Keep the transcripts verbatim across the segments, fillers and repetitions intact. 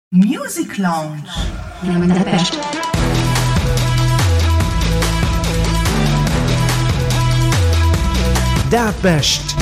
Music Lounge. Dat best.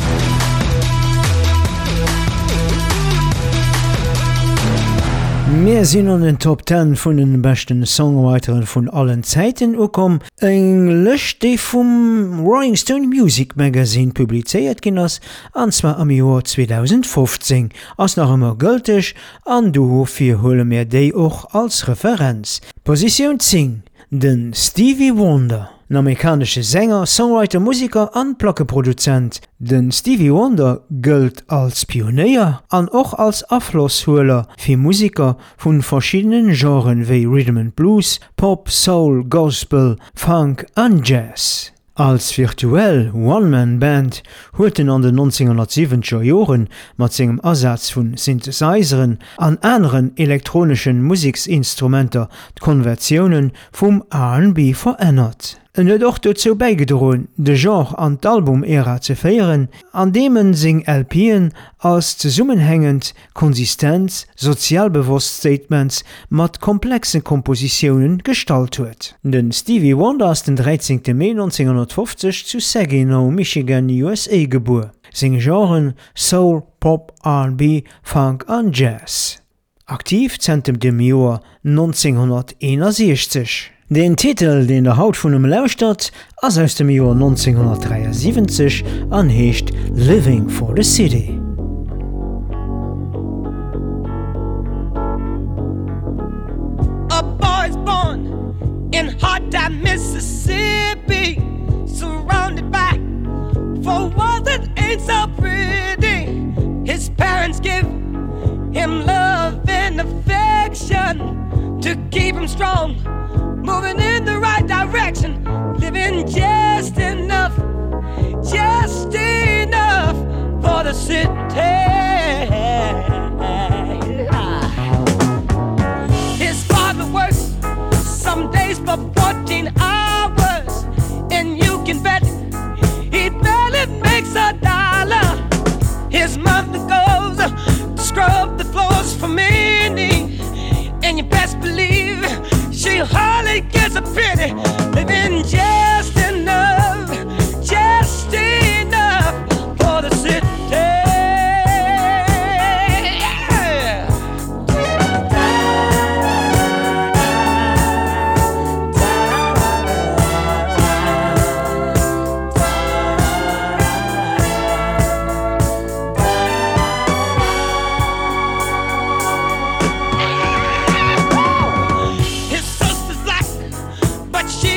Mir sinn an den Top zehn vun den besten Songwriteren vun allen Zeiten ukom eng Lëch déi vum Rolling Stone Music Magazine publizéiert ginn ass, anzwa am Joer zweitausendfünfzehn, ass nach ëmmer gülteg, an du fir hole mir déi och als Referenz. Position zehn, den Stevie Wonder. Ein amerikanischer Sänger, Songwriter, Musiker an Plackeproduzent. Den Stevie Wonder gilt als Pionier an auch als Abflussholer für Musiker von verschiedenen Genres wie Rhythm and Blues, Pop, Soul, Gospel, Funk und Jazz. Als virtuell One-Man-Band huet er an den neunzehnhundertsiebziger Joren mat segem Ersatz vun Synthesizeren an anderen elektronischen Musiksinstrumenter d'Konversionen vum R and B verändert. En huet och dazu beigedroen, de Genre an d'Album-Ära ze feieren, an demen sing L P'en als zusammenhängend, konsistent, sozialbewusst Statements mat komplexen Kompositionen gestalt huet. Den Stevie Wonder ist den dreizehnten Mai neunzehnhundertfünfzig zu Saginaw, Michigan, U S A geboren. Sing Genren Soul, Pop, R and B, Funk und Jazz. Aktiv seit dem Jahr neunzehnhunderteinundsechzig. Den Titel, den der Haut vun em lauscht hat, ass aus dem Jahr neunzehnhundertdreiundsiebzig an heescht Living for the City. A boy's born in hot time Mississippi, surrounded by four walls that ain't so pretty. His parents give him love and affection to keep him strong, moving in the right direction, living just enough, just enough for the city. His father works some days for fourteen hours, and you can bet he barely makes a dollar. His mother goes to scrub the floors for many, and you best believe she hardly gets a pity, living just enough, just enough for the city. Yeah. His sister's black, but she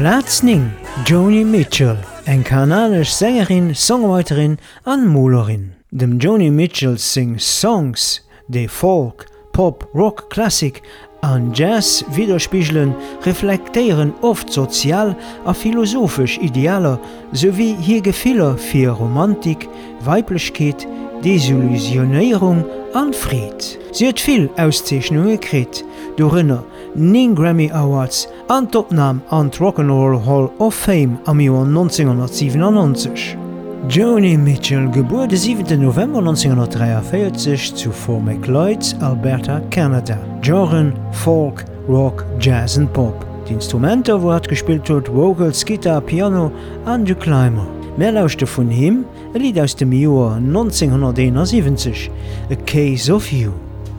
Platzning Joni Mitchell, eng kanadisch Sängerin, Songwriterin an Molerin. Dem Joni Mitchell sing Songs, déi Folk, Pop, Rock, Klassik an Jazz widerspiegeln, reflekteieren oft sozial a philosophisch Idealer sowie hier Gefehler fir Romantik, Weiblichkeit, Desillusionierung an Fried. Sie hat viel Auszeichnungen gekriegt, dorinner nine Grammy Awards an d'Opname an d'Rock'n'Roll Hall of Fame am Joer neunzehnhundertsiebenundneunzig. Joni Mitchell, geboren den siebten November neunzehnhundertdreiundvierzig zu Fort Macleod, Alberta, Kanada. Genre Folk, Rock, Jazz und Pop. Die Instrumente, wo er gespielt hat, Vocals, Gitarre, Piano und The Climber. Wir lauschten von ihm ein Lied aus dem Jahr neunzehnhunderteinundsiebzig, A Case of You.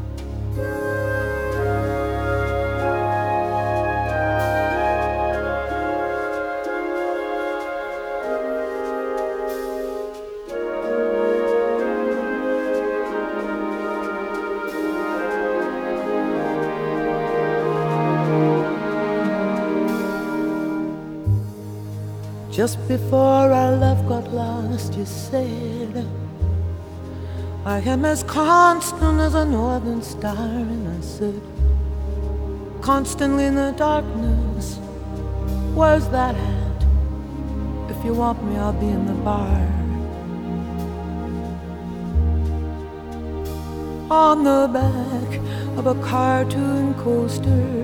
Just before our love got lost, you said, I am as constant as a northern star. And I said, constantly in the darkness, where's that at? If you want me, I'll be in the bar. On the back of a cartoon coaster,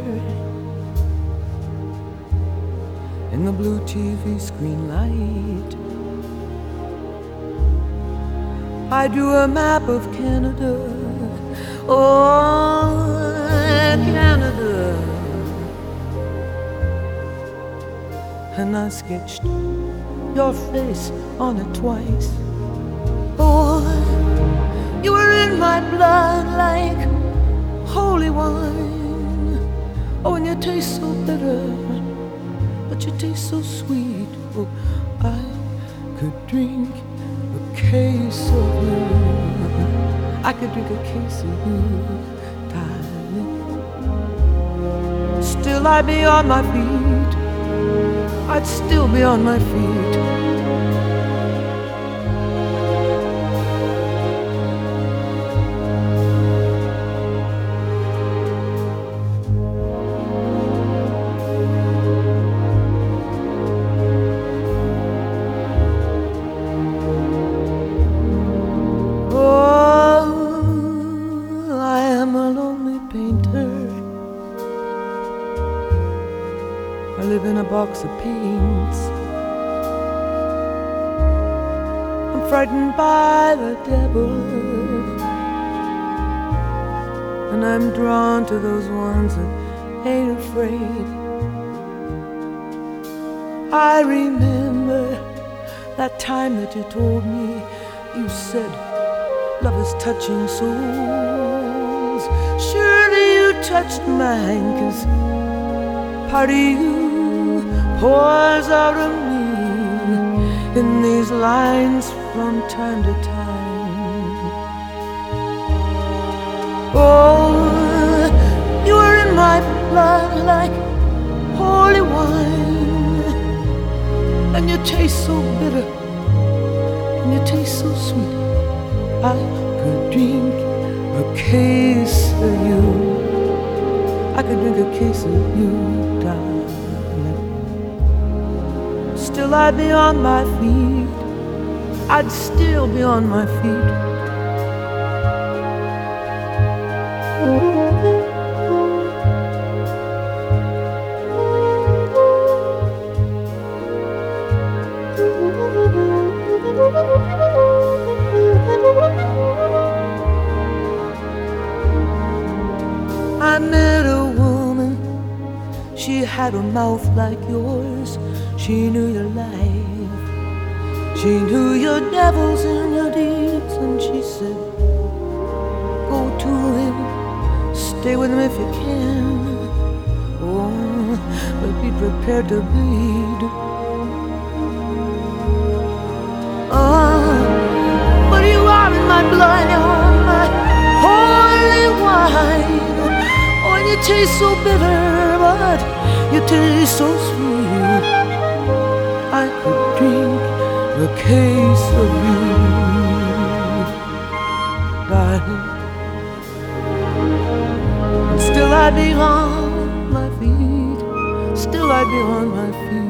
in the blue T V screen light, I drew a map of Canada. Oh, Canada. And I sketched your face on it twice. Oh, you were in my blood like holy wine. Oh, and you taste so bitter, but you taste so sweet. Oh, I could drink a case of you. I could drink a case of you, darling. Still I'd be on my feet. I'd still be on my feet. Box of paints. I'm frightened by the devil, and I'm drawn to those ones that ain't afraid. I remember that time that you told me, you said love is touching souls. Surely you touched mine, 'cause part of you pours out of me in these lines from time to time. Oh, you are in my blood like holy wine, and you taste so bitter, and you taste so sweet. I could drink a case of you. I could drink a case of you, darling. Still I'd be on my feet. I'd still be on my feet. I met a woman, she had a mouth like yours. She knew your life, she knew your devils and your deeds, and she said, go to him, stay with him if you can. Oh, but be prepared to bleed. Oh, but you are in my blood, you're my holy wine. Oh, and you taste so bitter, but you taste so sweet. I could drink the case of you, darling, and still I'd be on my feet, still I'd be on my feet.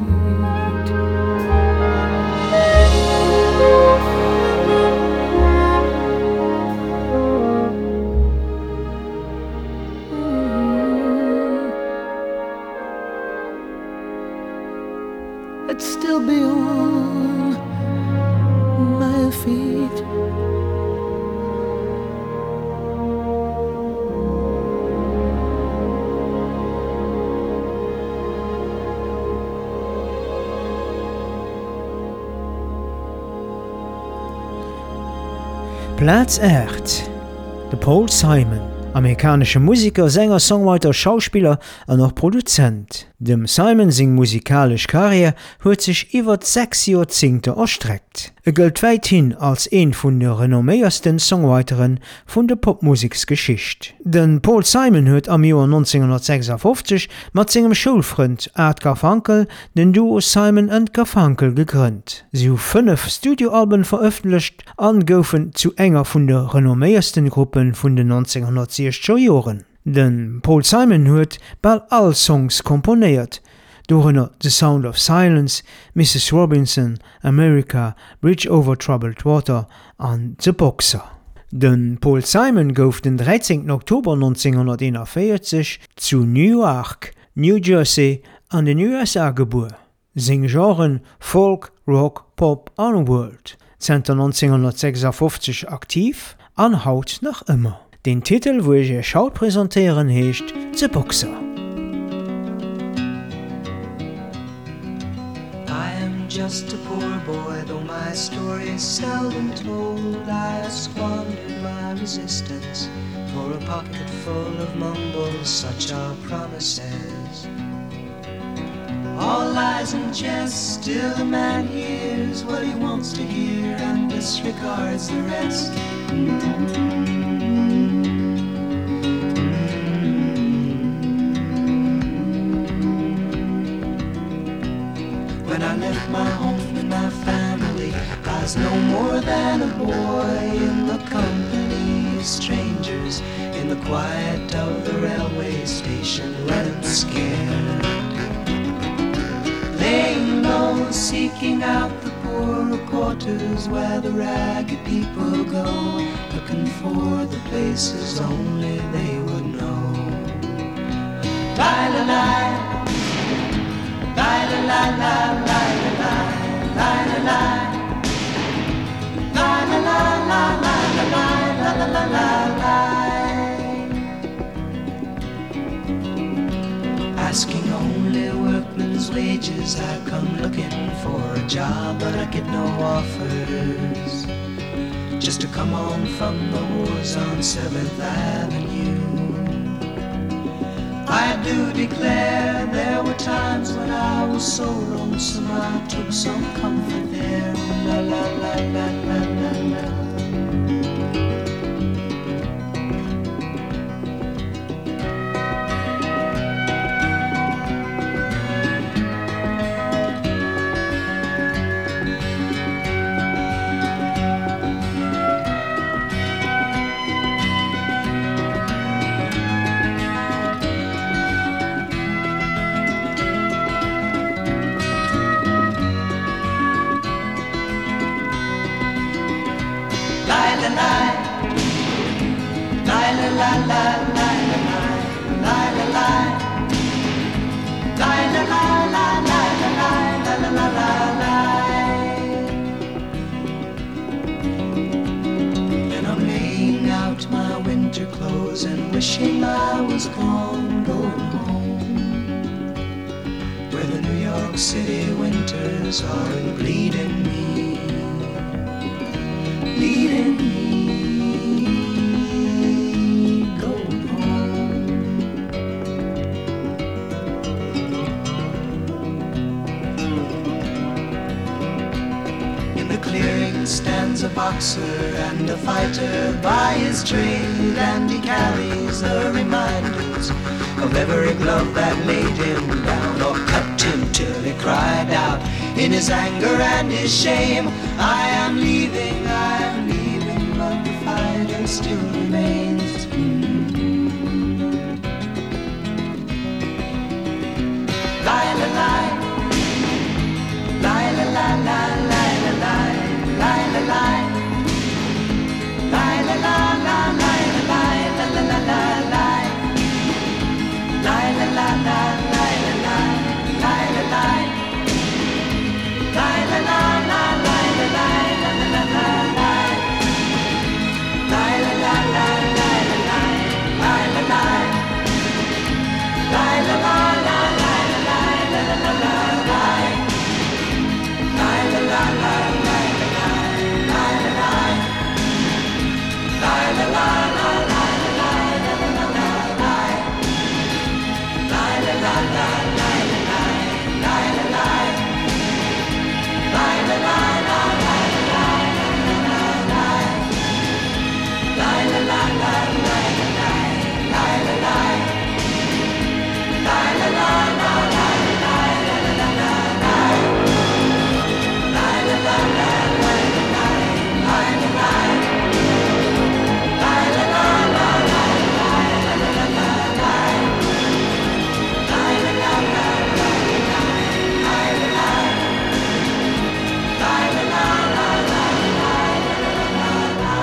I'd still be on my feet. Platz acht. De Paul Simon, amerikanische Musiker, Sänger, Songwriter, Schauspieler an auch Produzent. Dem Simon sing musikalisch Karriere huet sich iwwer sechs Jahrzehnte erstreckt. Er gilt weithin als een vun der renomméiersten Songwriteren vun der Popmusiksgeschicht. Den Paul Simon huet am Joar neunzehnhundertsechsundfünfzig mat singem Schulfreund Art Garfunkel den Duo Simon and Garfunkel gegrünnt. Sie hu fünf Studioalben veröffentlicht an goufen zu enger vun der renomméiersten Gruppen vun den neunzehnhundertsechziger Joren. Den Paul Simon huet bald all Songs komponiert, dorenner The Sound of Silence, Missus Robinson, America, Bridge Over Troubled Water an The Boxer. Den Paul Simon gouf den dreizehnten Oktober neunzehnhunderteinundvierzig zu New York, New Jersey an den U S A geboren. Sing Genren Folk, Rock, Pop an World. Seit neunzehnhundertsechsundfünfzig aktiv, an haut nach immer. Den Titel, wo ich euch haut präsentieren, heisst The Boxer. I am just a poor boy, though my story is seldom told. I have squandered my resistance for a pocket full of mumbles, such are promises. All lies and jest, still a man hears what he wants to hear and disregards the rest. When I left my home and my family, I was no more than a boy in the company of strangers, in the quiet of the railway station, running scared, laying low, seeking out the poorer quarters where the ragged people go, looking for the places only they would know. Lie-la-lie, lie la la la la la la la la la la la la la la la la la. Asking only workmen's wages, I come looking for a job, but I get no offers. Just to come home from the wars on seventh Avenue. I do declare there were times when I was so lonesome I took some comfort there. La la la la la la la. Wishing I was gone, going home, where the New York City winters are bleeding me, bleeding me, going home. In the clearing stands a boxer and a fighter by his trade, and he carries the reminders of every glove that laid him down or cut him till he cried out. in his anger and his shame. I am leaving, I am leaving, but the fighter still remains. Mm-hmm. Lie, la, lie. Lie, la, la, la, lie, la, lie. Lie, la, lie. Lie, la, la, la, lie, la, lie, la, la, la, la, lie. Lie, la, la, la, lie, la, lie. Lie, la, lie. Lie, la, la, la, lie, la, lie, la, la, la, la, lie. Lie, la, la, la, lie, la, lie. Lie, la, lie. Lie, la, la, la, lie, la, lie, la, la, la, la, lie. Lie, la, la, la, lie, la, lie. Lie, la, lie. Lie, la, la, la, lie, la, lie, la, la, la, la, lie. Lie, la, la, la, lie, la, lie. Lie, la, lie. Lie, la, la, la, lie, la, lie, la, la, la, lie. Lie, la, la, la, lie, la, lie. Lie, la, lie. Lie, la, la, la, lie, la, lie, la, la, la, la, lie. Lie, la, la, la, lie, la, lie. Lie, la, lie. Lie, la, la, la, lie, la, lie, la, la, la, la, lie. Lie, la, la, la, lie, la, lie. Lie, la, lie. Lie, la, la, la, lie, la, lie, la, la, la, la,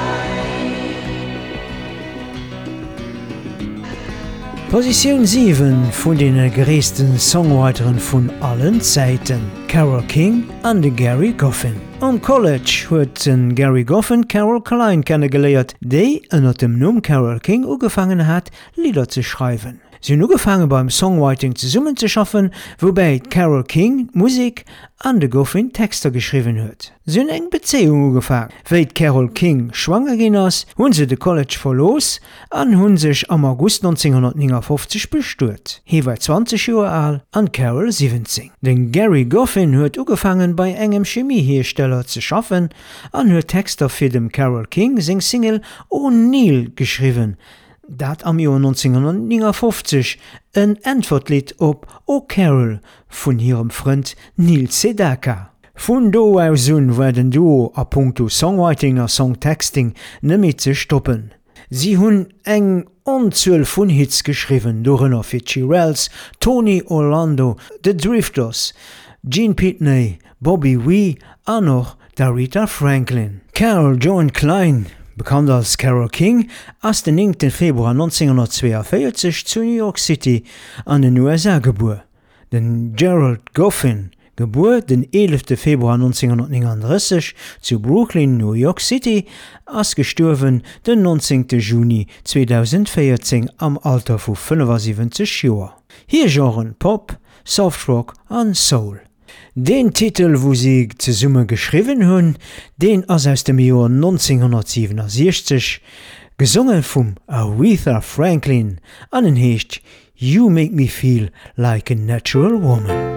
lie. Position sieben vun den gréessten Songwriteren vun allen Zeiten, Carole King an de Gary Goffin. Am College huet den Gary Goffin Carol Klein kennengeleiert, déi ënner dem Numm Carole King ugefangen hat, Lieder ze schreiben. Sie hun ugefangen beim Songwriting zusummen zu schaffen, wobei Carole King Musik an de Goffin Texter geschrieben huet. Sie hun eng Beziehung ugefangen. Wéit Carole King schwanger gin ass, hunn se de College verlos an hunn sech am August neunzehnhundertneunundfünfzig bestuert. Hi war zwanzig Joer alt an Carole siebzehn. Den Gary Goffin huet ugefangen bei engem Chemiehersteller ze schaffen an huet Texter fir dem Carole King sing Single O'Neill geschrieben. Dat am Joer neunzehnhundertneunundfünfzig en Antwortlied op O Carol vun hirem Freund Neil Sedaka. Vun do aus un werden duo a puncto Songwriting a Songtexting nëmi ze stoppen. Sie hunn eng onzuel vun Hits geschriwen, dorenner fir Chirels, Tony Orlando, The Drifters, Gene Pitney, Bobby Wee an noch Aretha Franklin. Carole Joan Klein, bekannt als Carole King, ass den neunten Februar neunzehnhundertzweiundvierzig zu New York City an den U S A geboren. Den Gerald Goffin, geboren den elften Februar neunzehnhundertneununddreißig zu Brooklyn, New York City, ass gestorben den neunzehnten Juni zweitausendvierzehn am Alter vu fünfundsiebzig Joer. Hier Genren Pop, Softrock an Soul. Den Titel, wo sie ze Summe geschrieben hunn, den ass aus dem Joer neunzehnhundertsiebenundsechzig, gesungen vum Aretha Franklin, an den heecht You Make Me Feel Like a Natural Woman.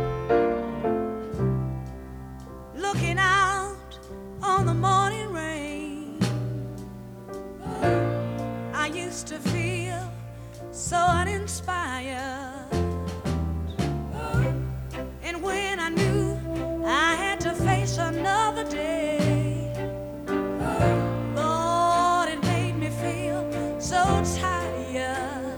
Looking out on the morning rain, I used to feel so uninspired. And when I knew I had to face another day, Lord, it made me feel so tired.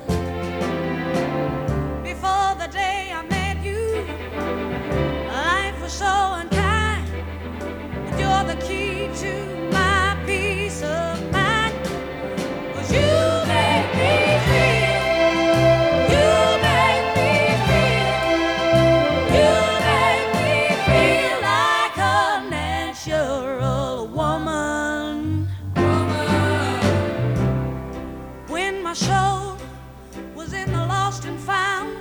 Before the day I met you, life was so unkind, but you're the key to my peace of mind. 'Cause you make me feel, you make me feel, you make me feel like a natural woman. Woman. When my soul was in the lost and found,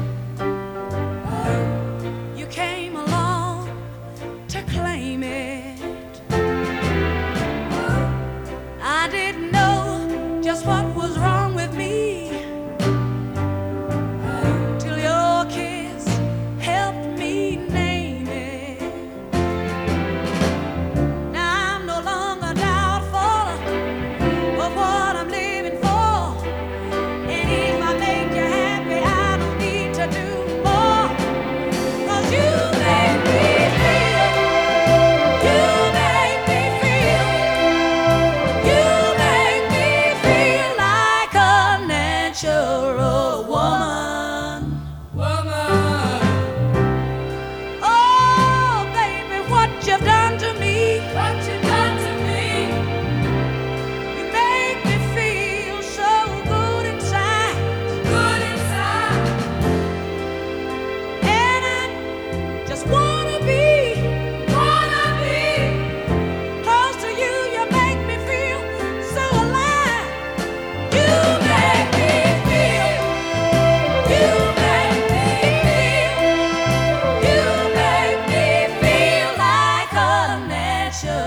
you came along to claim it. I didn't know just what was wrong with me till your kiss helped me name it.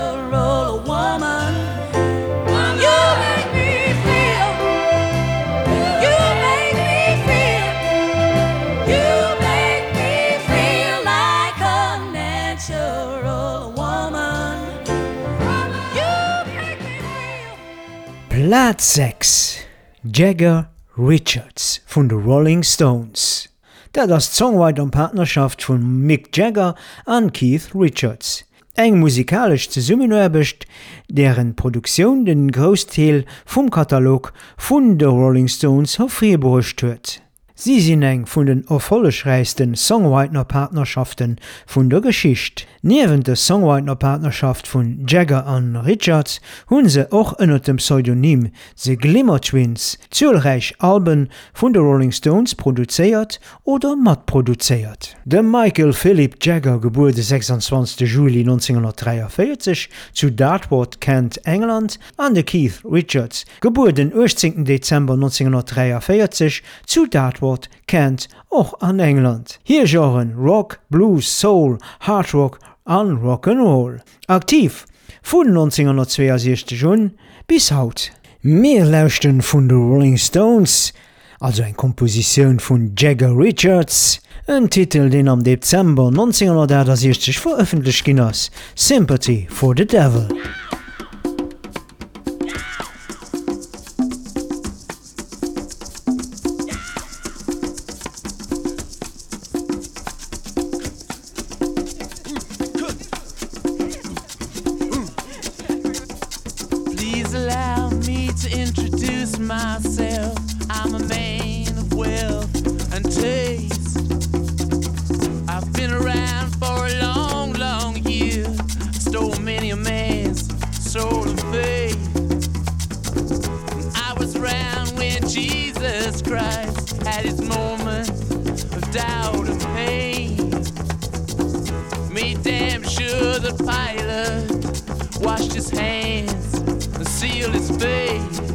natural woman. You make me feel, you make me feel, you make me feel like a natural woman. You make me feel. Platz sechs. Jagger Richards von den Rolling Stones. Dat ass d'Songwriter an Partnerschaft vun Mick Jagger an Keith Richards. Eng musikalisch Zusammenarbeit, deren Produktion den Großteil vom Katalog vun de Rolling Stones hervorgebracht huet. Sie sind eng vun den erfolgreichsten Songwriter-Partnerschaften vun der Geschichte. Neben der Songwriter-Partnerschaft vun Jagger an Richards hunn se auch unter dem Pseudonym The Glimmer Twins zahlreich Alben vun der Rolling Stones produziert oder matproduziert. Der Michael Philip Jagger, geboren sechsundzwanzigsten Juli neunzehnhundertdreiundvierzig zu Dartford, Kent, England, an der Keith Richards, geboren achtzehnten Dezember neunzehnhundertdreiundvierzig zu Dartford, Kent, auch an England. Hier Genren Rock, Blues, Soul, Hard Rock an Rock'n'Roll. Aktiv von neunzehnhundertzweiundsechzig an bis haut. Wir lauschten von den Rolling Stones, also eine Komposition von Jagger Richards, ein Titel, den am Dezember neunzehnhundertachtundsechzig veröffentlicht ging als Sympathy for the Devil. Myself, I'm a man of wealth and taste. I've been around for a long, long year. Stole many a man's soul of faith. I was around when Jesus Christ had his moment of doubt and pain. Made damn sure that Pilate washed his hands and sealed his face.